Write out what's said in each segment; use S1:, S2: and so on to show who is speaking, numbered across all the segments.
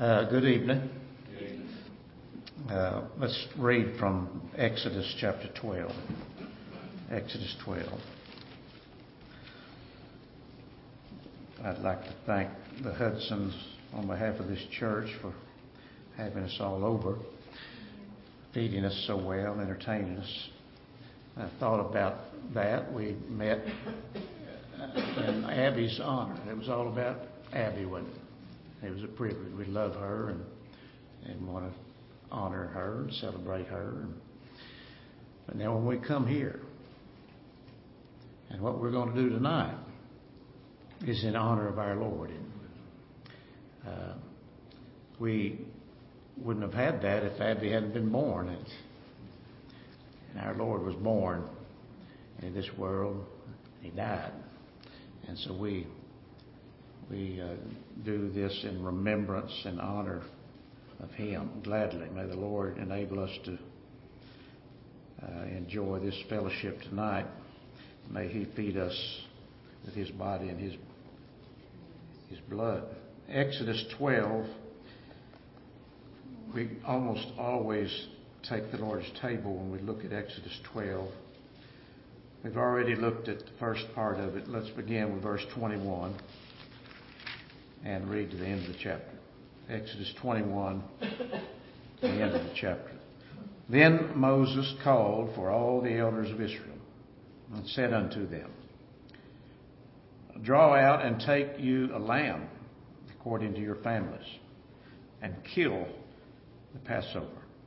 S1: Good evening. Let's read from Exodus chapter 12. Exodus 12. I'd like to thank the Hudsons on behalf of this church for having us all over, feeding us so well, entertaining us. I thought about that. We met in Abby's honor. It was all about Abby, wasn't it? It was a privilege. We love her and want to honor her and celebrate her. But now when we come here, and what we're going to do tonight is in honor of our Lord. We wouldn't have had that if Abby hadn't been born. And our Lord was born in this world. He died. And so we do this in remembrance and honor of Him, gladly. May the Lord enable us to enjoy this fellowship tonight. May He feed us with His body and His blood. Exodus 12, we almost always take the Lord's table when we look at Exodus 12. We've already looked at the first part of it. Let's begin with verse 21 and read to the end of the chapter. Exodus 21, the end of the chapter. Then Moses called for all the elders of Israel and said unto them, Draw out and take you a lamb according to your families, and kill the Passover.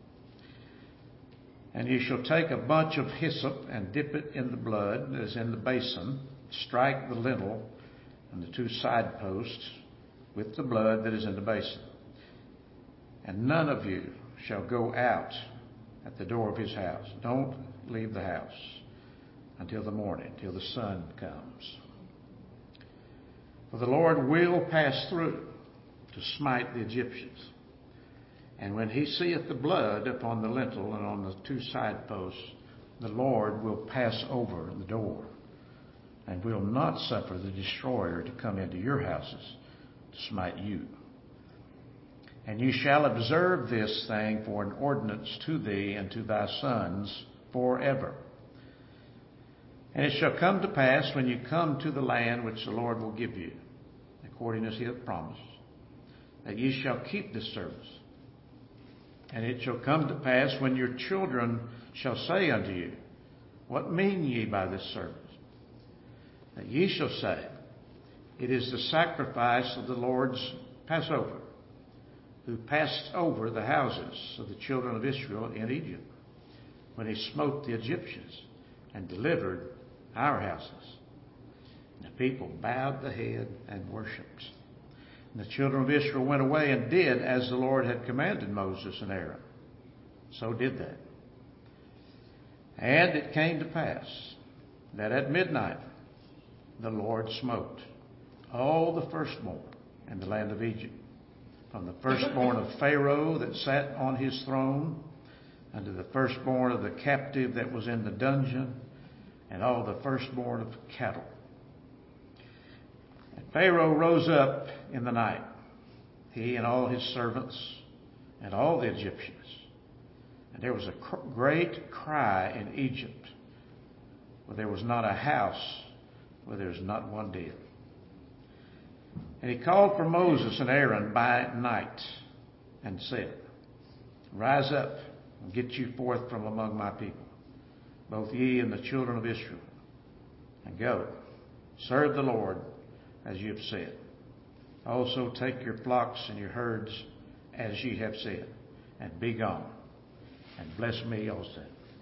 S1: And you shall take a bunch of hyssop and dip it in the blood that is in the basin, strike the lintel and the two side posts with the blood that is in the basin. And none of you shall go out at the door of his house. Don't leave the house until the morning, till the sun comes. For the Lord will pass through to smite the Egyptians. And when he seeth the blood upon the lintel and on the two side posts, the Lord will pass over the door, and will not suffer the destroyer to come into your houses to smite you. And you shall observe this thing for an ordinance to thee and to thy sons forever. And it shall come to pass when you come to the land which the Lord will give you, according as he hath promised, that ye shall keep this service. And it shall come to pass when your children shall say unto you, What mean ye by this service? That ye shall say, It is the sacrifice of the Lord's Passover, who passed over the houses of the children of Israel in Egypt, when he smote the Egyptians and delivered our houses. And the people bowed the head and worshipped. And the children of Israel went away and did as the Lord had commanded Moses and Aaron. So did they. And it came to pass that at midnight the Lord smote all the firstborn in the land of Egypt, from the firstborn of Pharaoh that sat on his throne, unto the firstborn of the captive that was in the dungeon, and all the firstborn of cattle. And Pharaoh rose up in the night, he and all his servants, and all the Egyptians. And there was a great cry in Egypt, where there was not a house where there was not one dead. And he called for Moses and Aaron by night, and said, Rise up and get you forth from among my people, both ye and the children of Israel, and go, serve the Lord as ye have said. Also take your flocks and your herds as ye have said, and be gone, and bless me also.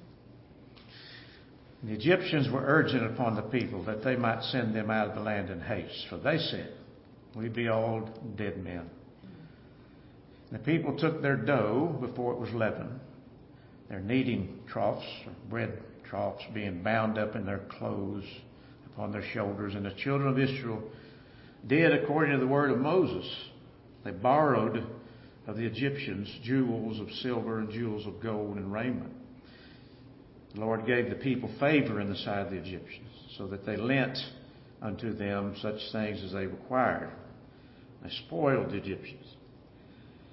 S1: And the Egyptians were urgent upon the people that they might send them out of the land in haste, for they said, We be all dead men. And the people took their dough before it was leavened, their kneading troughs, or bread troughs, being bound up in their clothes upon their shoulders. And the children of Israel did according to the word of Moses. They borrowed of the Egyptians jewels of silver and jewels of gold and raiment. The Lord gave the people favor in the sight of the Egyptians, so that they lent unto them such things as they required. They spoiled the Egyptians.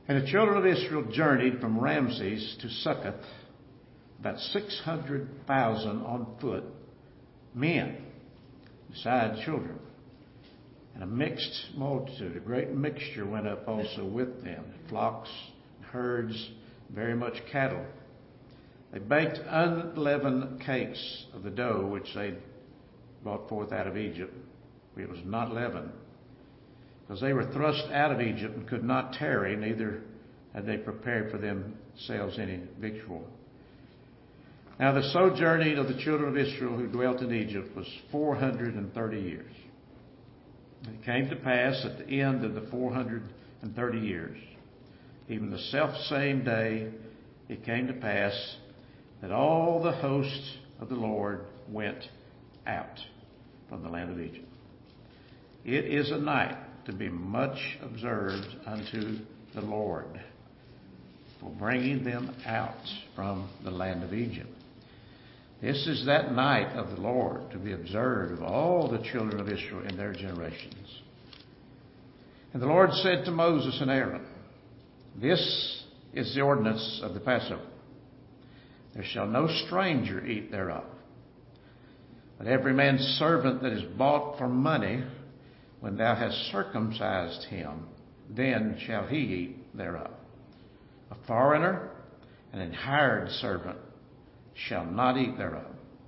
S1: And the children of Israel journeyed from Ramses to Succoth, about 600,000 on foot, men, besides children. And a mixed multitude, a great mixture went up also with them, flocks, herds, very much cattle. They baked unleavened cakes of the dough which they brought forth out of Egypt. It was not leavened, because they were thrust out of Egypt and could not tarry, neither had they prepared for themselves any victual. Now the sojourning of the children of Israel who dwelt in Egypt was 430 years. And it came to pass at the end of the 430 years, even the selfsame day, it came to pass that all the hosts of the Lord went out from the land of Egypt. It is a night to be much observed unto the Lord for bringing them out from the land of Egypt. This is that night of the Lord to be observed of all the children of Israel in their generations. And the Lord said to Moses and Aaron, this is the ordinance of the Passover. There shall no stranger eat thereof. But every man's servant that is bought for money, when thou hast circumcised him, then shall he eat thereof. A foreigner and an hired servant shall not eat thereof.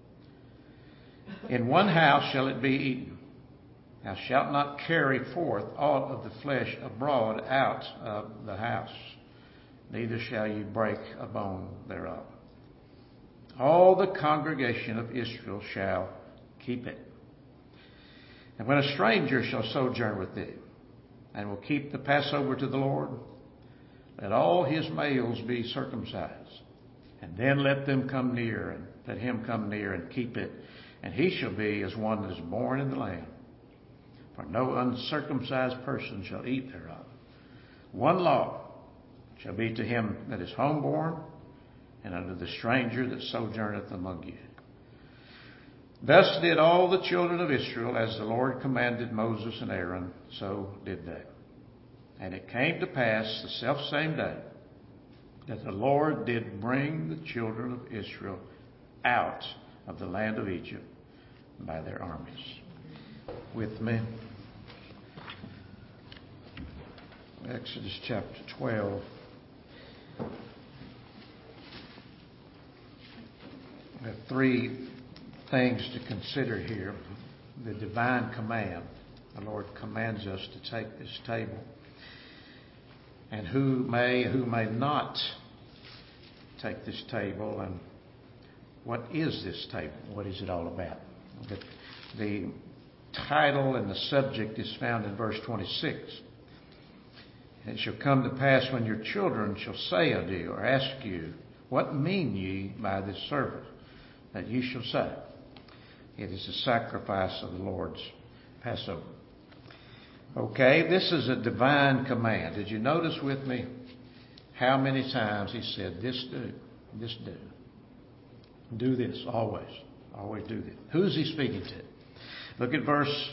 S1: In one house shall it be eaten. Thou shalt not carry forth aught of the flesh abroad out of the house, neither shall you break a bone thereof. All the congregation of Israel shall keep it. And when a stranger shall sojourn with thee, and will keep the Passover to the Lord, let all his males be circumcised, and then let him come near and keep it, and he shall be as one that is born in the land. For no uncircumcised person shall eat thereof. One law shall be to him that is homeborn, and unto the stranger that sojourneth among you. Thus did all the children of Israel, as the Lord commanded Moses and Aaron, so did they. And it came to pass the selfsame day that the Lord did bring the children of Israel out of the land of Egypt by their armies. With me, Exodus chapter 12. We have three things to consider here. The divine command. The Lord commands us to take this table. And who may not take this table, and what is this table? What is it all about? The title and the subject is found in verse 26. It shall come to pass when your children shall say unto you, or ask you, what mean ye by this service? That ye shall say, it is the sacrifice of the Lord's Passover. Okay, this is a divine command. Did you notice with me how many times he said, this do, this do. Do this, always. Always do this. Who's he speaking to? Look at verse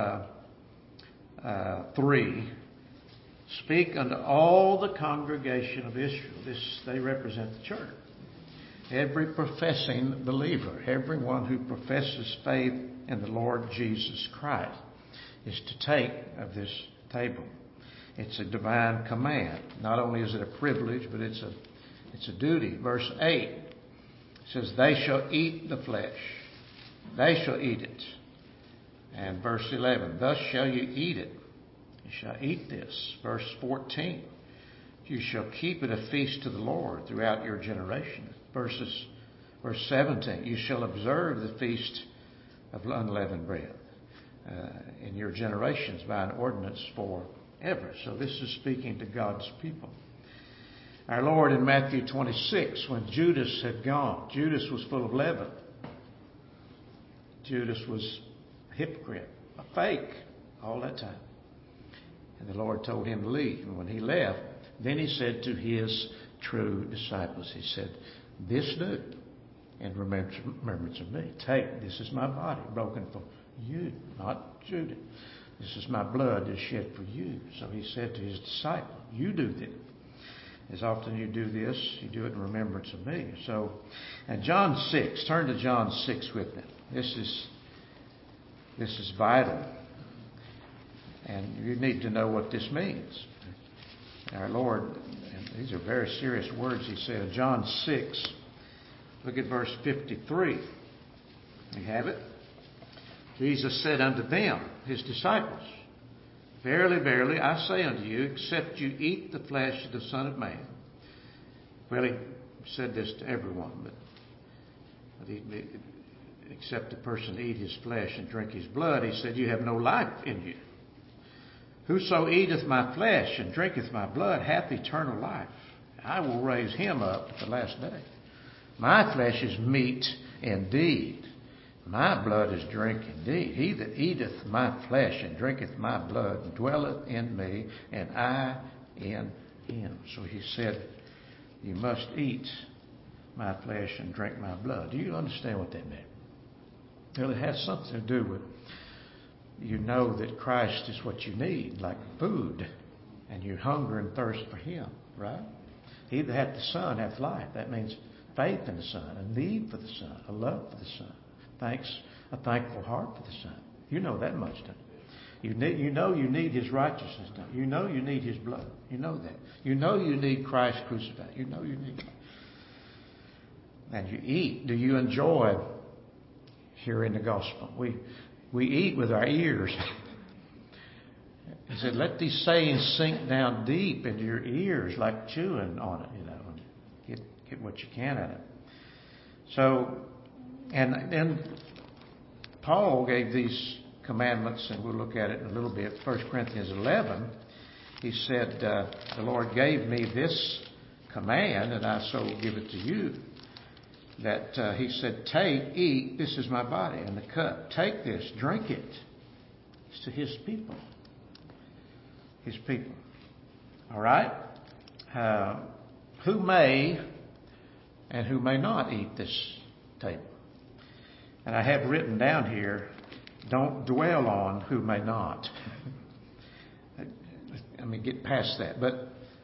S1: 3. Speak unto all the congregation of Israel. They represent the church. Every professing believer, everyone who professes faith in the Lord Jesus Christ, is to take of this table. It's a divine command. Not only is it a privilege, but it's a duty. Verse 8 says, they shall eat the flesh. They shall eat it. And verse 11, thus shall you eat it. You shall eat this. Verse 14, you shall keep it a feast to the Lord throughout your generations. Verse 17, you shall observe the feast of unleavened bread in your generations by an ordinance forever. So this is speaking to God's people. Our Lord in Matthew 26, when Judas had gone, Judas was full of leaven. Judas was a hypocrite, a fake, all that time. And the Lord told him to leave. And when he left, then he said to his true disciples, he said, this do in remembrance of me. Take, this is my body broken for you, not Judas. This is my blood that is shed for you. So he said to his disciples, you do this. As often as you do this, you do it in remembrance of me. So, and John 6, turn to John 6 with me. This is vital. And you need to know what this means. Our Lord, and these are very serious words he said in John 6. Look at verse 53. You have it? Jesus said unto them, his disciples, Verily, verily, I say unto you, except you eat the flesh of the Son of Man. Well, he said this to everyone, but except the person eat his flesh and drink his blood, he said, you have no life in you. Whoso eateth my flesh and drinketh my blood hath eternal life. I will raise him up at the last day. My flesh is meat indeed. My blood is drink indeed. He that eateth my flesh and drinketh my blood dwelleth in me, and I in him. So he said, you must eat my flesh and drink my blood. Do you understand what that meant? Well, it has something to do with, you know that Christ is what you need, like food, and you hunger and thirst for him, right? He that hath the Son hath life. That means faith in the Son, a need for the Son, a love for the Son. A thankful heart for the Son. You know that much, don't you? You know you need his righteousness, don't you? You know you need his blood. You know that. You know you need Christ crucified. You know you need. And you eat. Do you enjoy hearing the gospel? We eat with our ears. He said, let these sayings sink down deep into your ears like chewing on it, and get what you can out of it. So, and then Paul gave these commandments, and we'll look at it in a little bit. 1 Corinthians 11, he said, the Lord gave me this command, and I so give it to you. That he said, take, eat, this is my body, and the cup. Take this, drink it. It's to his people. His people. All right? Who may and who may not eat this table? And I have written down here, don't dwell on who may not. I mean, get past that. But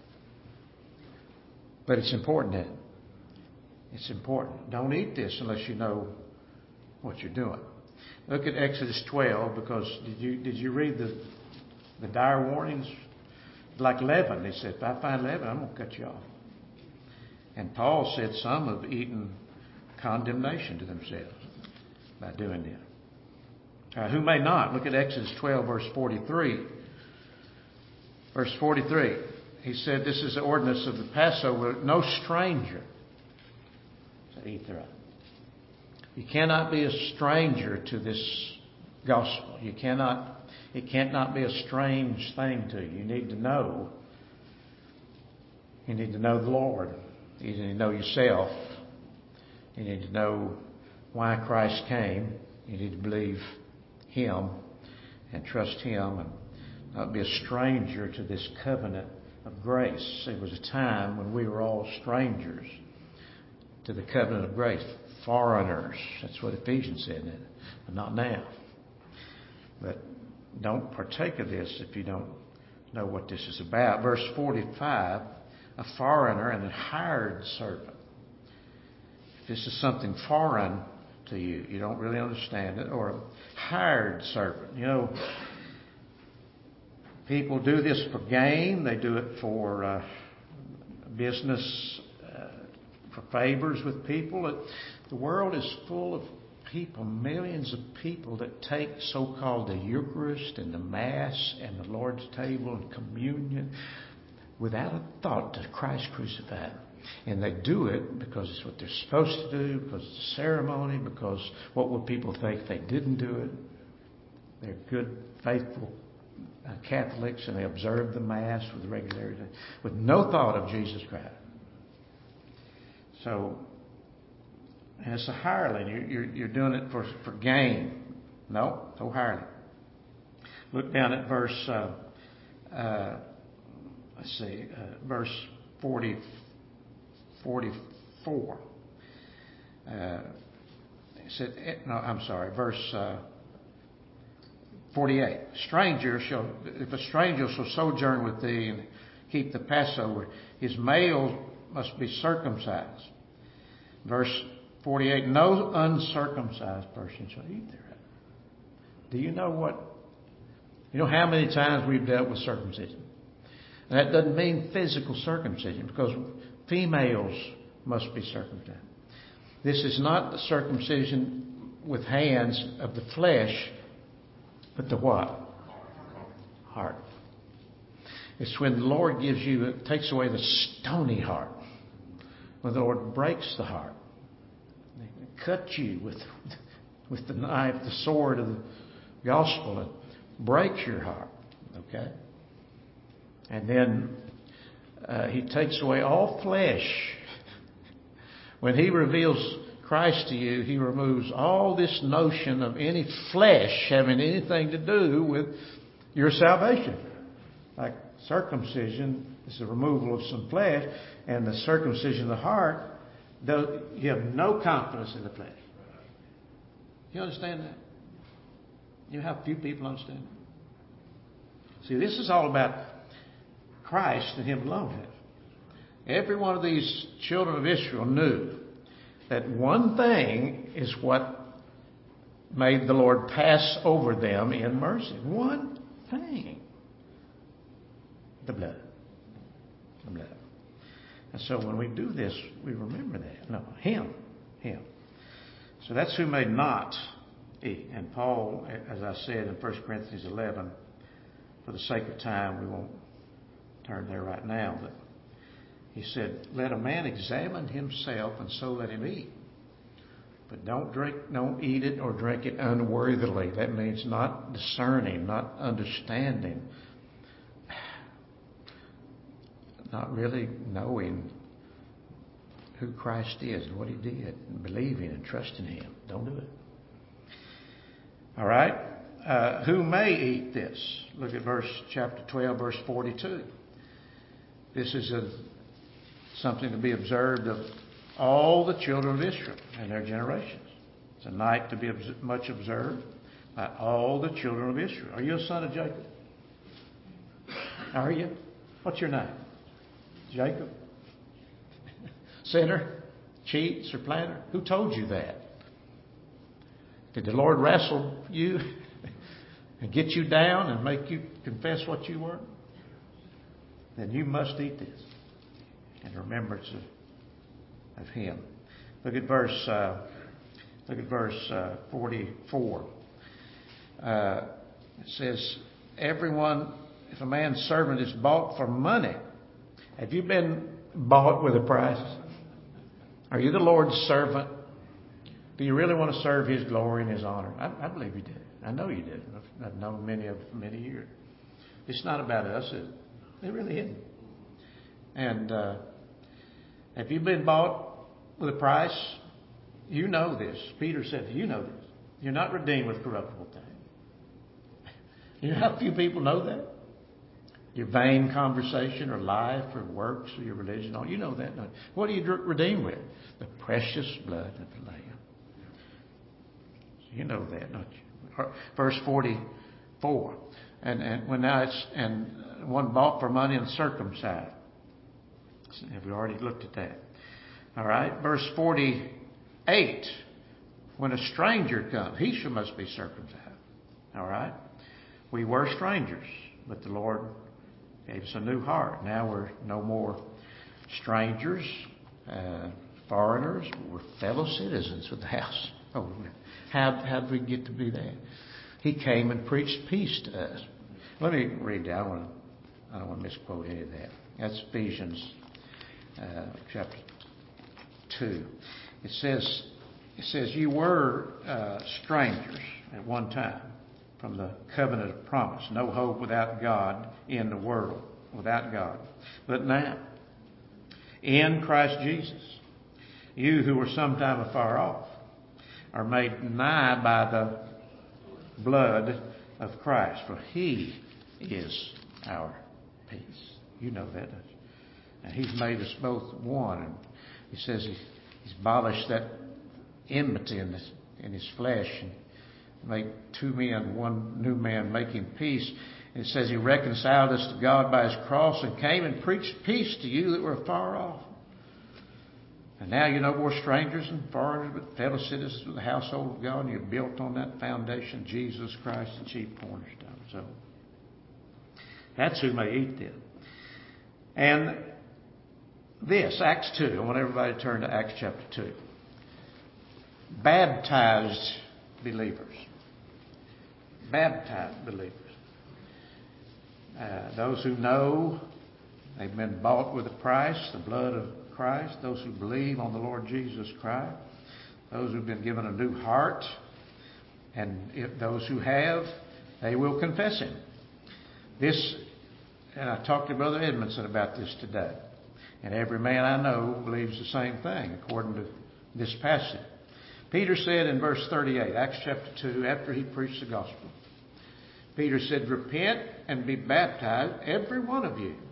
S1: it's important that it's important. Don't eat this unless you know what you're doing. Look at Exodus 12, because did you read the dire warnings? Like leaven. He said, if I find leaven, I'm going to cut you off. And Paul said some have eaten condemnation to themselves by doing that. Who may not? Look at Exodus 12, verse 43. Verse 43. He said, this is the ordinance of the Passover. No stranger to eat thereof. You cannot be a stranger to this gospel. It cannot be a strange thing to you. You need to know. You need to know the Lord. You need to know yourself. You need to know why Christ came. You need to believe him and trust him and not be a stranger to this covenant of grace. There was a time when we were all strangers to the covenant of grace. Foreigners. That's what Ephesians said, but not now. But don't partake of this if you don't know what this is about. Verse 45, a foreigner and a hired servant. If this is something foreign to you, you don't really understand it, or a hired servant. You know, people do this for gain. They do it for business, for favors with people. The world is full of people, millions of people that take so-called the Eucharist and the Mass and the Lord's table and communion without a thought to Christ crucified. And they do it because it's what they're supposed to do, because it's a ceremony, because what would people think if they didn't do it? They're good, faithful Catholics, and they observe the Mass with regularity, with no thought of Jesus Christ. So, as a hireling, you're doing it for gain. No hireling. Look down at verse, verse 44. Verse 48. If a stranger shall sojourn with thee and keep the Passover. His males must be circumcised. Verse 48, no uncircumcised person shall eat thereof. Do you know what? You know how many times we've dealt with circumcision? And that doesn't mean physical circumcision, because females must be circumcised. This is not the circumcision with hands of the flesh, but the what? Heart. It's when the Lord takes away the stony heart. When the Lord breaks the heart. He cuts you with the knife, the sword of the gospel, and breaks your heart. Okay? And then He takes away all flesh. When He reveals Christ to you, He removes all this notion of any flesh having anything to do with your salvation. Like circumcision is the removal of some flesh, and the circumcision of the heart, you have no confidence in the flesh. You understand that? You know how few people understand that? See, this is all about Christ and Him alone. Every one of these children of Israel knew that one thing is what made the Lord pass over them in mercy. One thing. The blood. The blood. And so when we do this, we remember that. No, Him. Him. So that's who may not eat. And Paul, as I said in 1 Corinthians 11, for the sake of time, we won't turn there right now, but he said, let a man examine himself, and so let him eat. But don't eat it or drink it unworthily. That means not discerning, not understanding, not really knowing who Christ is and what He did, and believing and trusting Him. Don't do it. All right? Who may eat this? Look at chapter 12, verse 42. This is something to be observed of all the children of Israel and their generations. It's a night to be much observed by all the children of Israel. Are you a son of Jacob? Are you? What's your name? Jacob? Sinner? Cheat? Supplanter? Who told you that? Did the Lord wrestle you and get you down and make you confess what you were? Then you must eat this in remembrance of Him. Look at verse 44. It says, everyone, if a man's servant is bought for money. Have you been bought with a price? Are you the Lord's servant? Do you really want to serve His glory and His honor? I believe you did. I know you did. I've known many of for many years. It's not about us, is it? It really isn't. And have you been bought with a price? You know this. Peter said, you know this. You're not redeemed with corruptible things. You know how few people know that? Your vain conversation or life or works or your religion. You know that. What are you redeemed with? The precious blood of the Lamb. So you know that, don't you? Verse 44. And when now it's one bought for money and circumcised. Have we already looked at that? All right. Verse 48. When a stranger comes, he must be circumcised. All right. We were strangers, but the Lord gave us a new heart. Now we're no more strangers, foreigners. We're fellow citizens with the house. Oh, how did we get to be that? He came and preached peace to us. Let me read that. I don't want to misquote any of that. That's Ephesians chapter 2. It says you were strangers at one time from the covenant of promise. No hope without God in the world. Without God. But now, in Christ Jesus, you who were sometime afar off are made nigh by the blood of Christ. For He is our peace. You know that, don't you? And He's made us both one. And He says He's abolished that enmity in His flesh and made two men, one new man, making peace, It says He reconciled us to God by His cross and came and preached peace to you that were far off. And now you're no more strangers and foreigners, but fellow citizens of the household of God, and you're built on that foundation, Jesus Christ, the chief cornerstone. So that's who may eat them. And this, Acts 2, I want everybody to turn to Acts chapter 2. Baptized believers. Baptized believers. Those who know they've been bought with a price, the blood of Christ. Those who believe on the Lord Jesus Christ. Those who've been given a new heart. And if those who have, they will confess Him. This, and I talked to Brother Edmondson about this today. And every man I know believes the same thing according to this passage. Peter said in verse 38, Acts chapter 2, after he preached the gospel, Peter said, repent and be baptized, every one of you,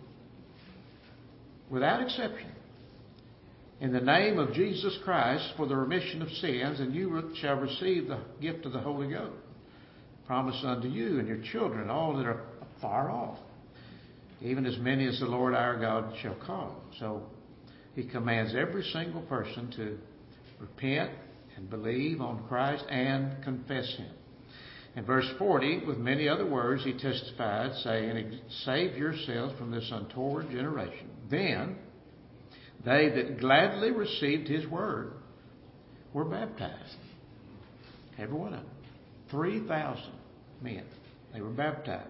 S1: without exception, in the name of Jesus Christ for the remission of sins, and you shall receive the gift of the Holy Ghost, promised unto you and your children, all that are far off, even as many as the Lord our God shall call. So He commands every single person to repent and believe on Christ and confess Him. In verse 40, with many other words, He testified, saying, save yourselves from this untoward generation. Then they that gladly received His word were baptized. Every one of them. 3,000 men. They were baptized.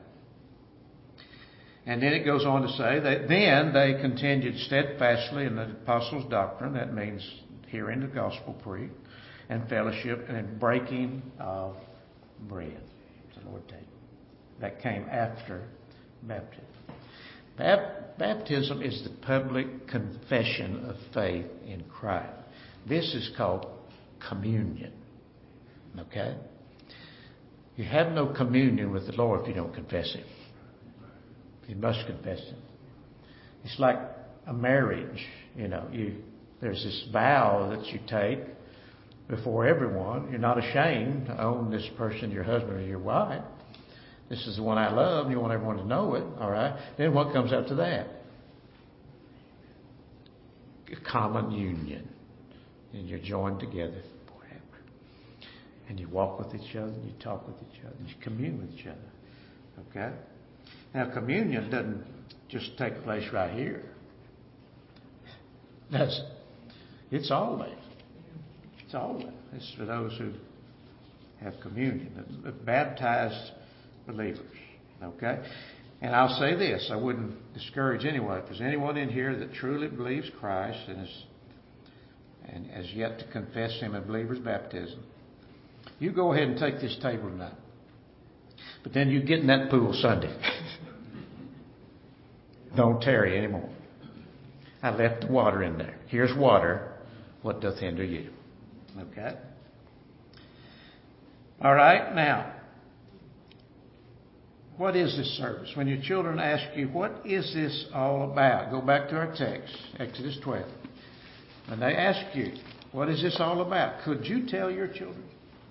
S1: And then it goes on to say that then they continued steadfastly in the apostles' doctrine. That means hearing the gospel preached, and fellowship, and in breaking of bread. The Lord take. That came after baptism. Baptism is the public confession of faith in Christ. This is called communion. Okay? You have no communion with the Lord if you don't confess Him. You must confess Him. It's like a marriage. There's this vow that you take before everyone. You're not ashamed to own this person, your husband or your wife. This is the one I love, and you want everyone to know it. All right. Then what comes after that? A common union. And you're joined together forever. And you walk with each other, and you talk with each other, and you commune with each other. Okay? Now, communion doesn't just take place right here. It's always. It's always. It's for those who have communion. The baptized believers. Okay? And I'll say this. I wouldn't discourage anyone. If there's anyone in here that truly believes Christ and has yet to confess Him in believer's baptism, you go ahead and take this table tonight. But then you get in that pool Sunday. Don't tarry anymore. I left the water in there. Here's water. What doth hinder you? Okay? All right. Now, what is this service? When your children ask you, what is this all about? Go back to our text, Exodus 12. When they ask you, what is this all about? Could you tell your children?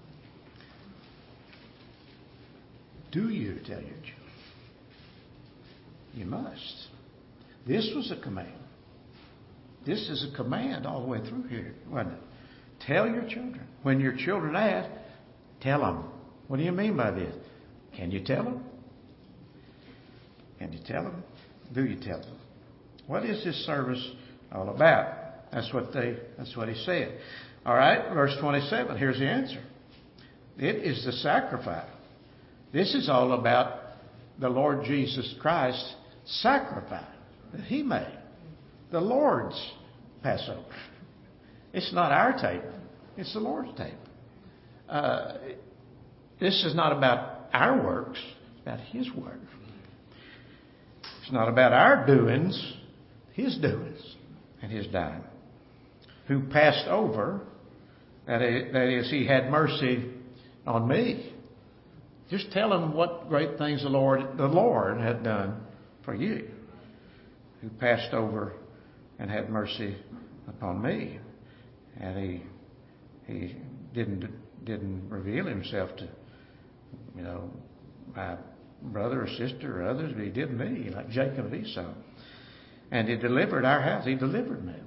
S1: Do you tell your children? You must. This was a command. This is a command all the way through here, wasn't it? Tell your children. When your children ask, tell them. What do you mean by this? Can you tell them? Can you tell them? Do you tell them? What is this service all about? That's what he said. All right, verse 27. Here's the answer. It is the sacrifice. This is all about the Lord Jesus Christ's sacrifice that He made. The Lord's Passover. It's not our table. It's the Lord's table. This is not about our works. It's about His works. It's not about our doings. His doings and His dying. Who passed over, that is, He had mercy on me. Just tell them what great things the Lord had done for you. Who passed over and had mercy upon me. And he didn't reveal Himself to, by brother or sister or others, but he did me, like Jacob and Esau. And he delivered our house. He delivered me.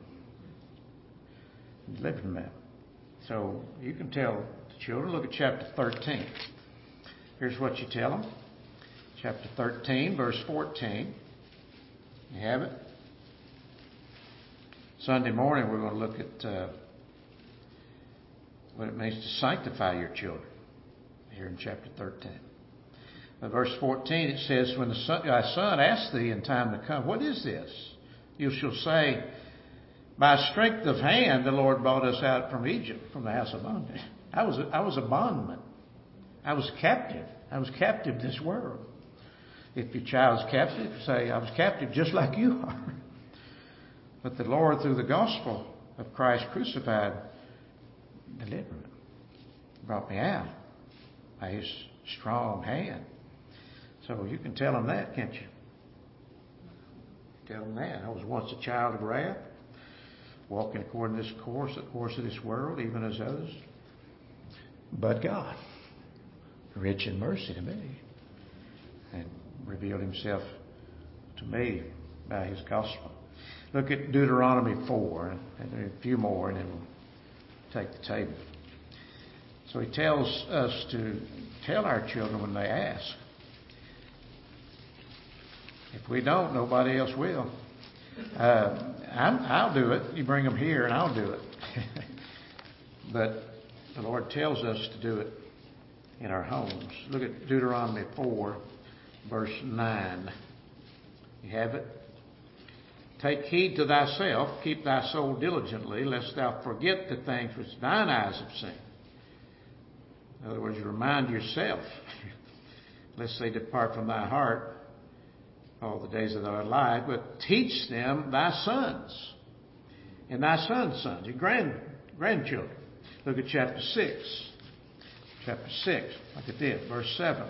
S1: He delivered me. So you can tell the children. Look at chapter 13. Here's what you tell them. Chapter 13, verse 14. You have it? Sunday morning we're going to look at what it means to sanctify your children. Here in chapter 13. Verse 14 it says, when thy son asks thee in time to come, what is this? You shall say, by strength of hand the Lord brought us out from Egypt, from the house of bondage. I was a bondman. I was captive. I was captive to this world. If your child's captive, say, I was captive just like you are. But the Lord, through the gospel of Christ crucified, delivered me. Brought me out by His strong hand. So you can tell them that, can't you? Tell them that. I was once a child of wrath, walking according to this course, the course of this world, even as others. But God, rich in mercy to me, and revealed Himself to me by His gospel. Look at Deuteronomy 4, and a few more, and then we'll take the table. So He tells us to tell our children when they ask. If we don't, nobody else will. I'll do it. You bring them here and I'll do it. But the Lord tells us to do it in our homes. Look at Deuteronomy 4, verse 9. You have it? Take heed to thyself, keep thy soul diligently, lest thou forget the things which thine eyes have seen. In other words, remind yourself, lest they depart from thy heart all the days of thy life, but teach them thy sons and thy sons' sons, your grandchildren. Look at chapter 6. Chapter 6, look at this, verse 7.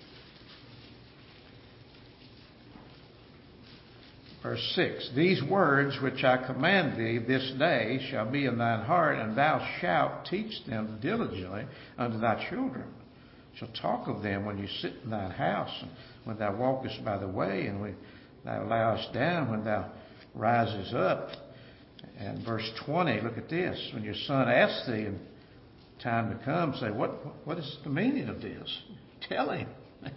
S1: Verse 6, these words which I command thee this day shall be in thine heart, and thou shalt teach them diligently unto thy children. Shall talk of them when you sit in thine house, and when thou walkest by the way, and when thou liest down, when thou risest up. And verse 20, look at this. When your son asks thee in time to come, say, what is the meaning of this? Tell him.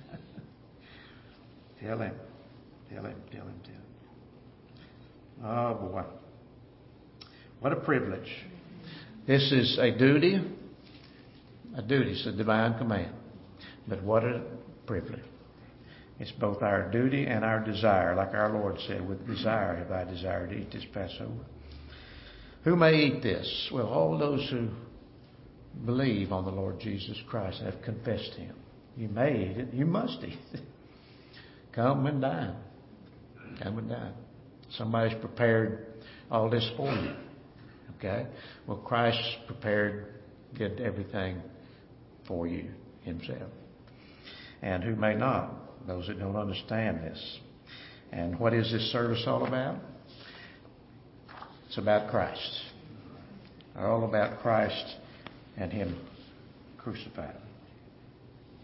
S1: Tell him. Tell him. Tell him. Tell him. Oh boy. What a privilege. This is a duty. A duty. It's a divine command. But what a privilege. It's both our duty and our desire. Like our Lord said, with desire have I desired to eat this Passover. Who may eat this? Well, all those who believe on the Lord Jesus Christ and have confessed Him. You may eat it. You must eat it. Come and dine. Come and dine. Somebody's prepared all this for you. Okay? Well, Christ prepared, did everything for you Himself. And who may not? Those that don't understand this. And what is this service all about? It's about Christ. All about Christ and Him crucified.